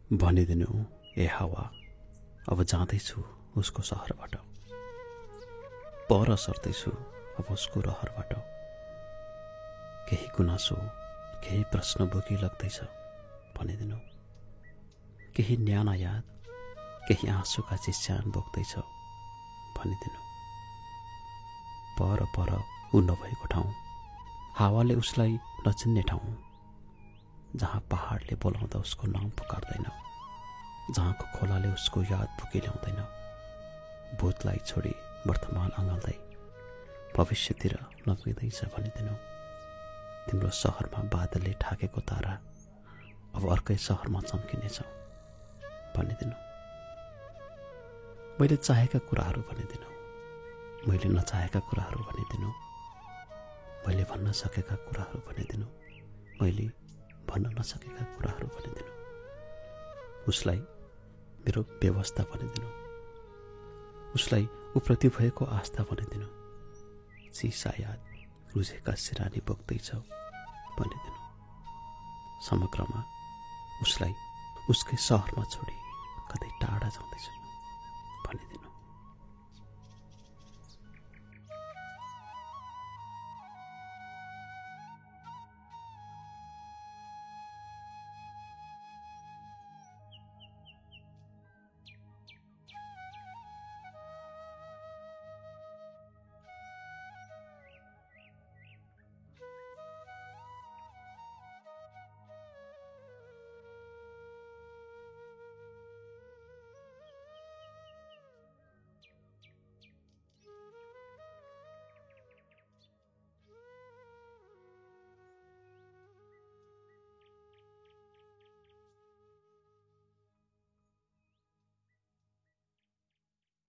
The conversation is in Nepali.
भनिदिनु ए हावा, अब जाँदैछु उसको सहरबाट, पर सर्दैछु अब उसको रहरबाट। केही गुनासो, केही प्रश्न बोकी लाग्दैछ भनिदिनु। केही न्याना याद, केही आँसुका चिस्यान बोक्दैछ भनिदिनु। पर पर ऊ नभएको ठाउँ, हावाले उसलाई नचिन्ने ठाउँ, जहाँ पहाडले बोलाउँदा उसको नाम पुकार्दैन, जहाँको खोलाले उसको याद पुकी ल्याउँदैन। भूतलाई छोडी वर्तमान अँगाल्दै भविष्यतिर लम्किँदैछ भनिदिनु। तिम्रो सहरमा बादलले ढाकेको तारा अब अर्कै सहरमा चम्किनेछ भनिदिनु। मैले चाहेका कुराहरू भनिदिनु, मैले नचाहेका कुराहरू भनिदिनु, मैले भन्न सकेका कुराहरू भनिदिनु, मैले भन्न नसकेका कुराहरू भनिदिनु। उसलाई मेरो व्यवस्था भनिदिनु, उसलाई उप्रति भएको आस्था भनिदिनु। चिसा याद, रुझेका सिरानी बोक्दैछ भनिदिनु। समग्रमा उसलाई उसकै सहरमा छोडी कतै टाढा जाँदैछु भनिदिनु।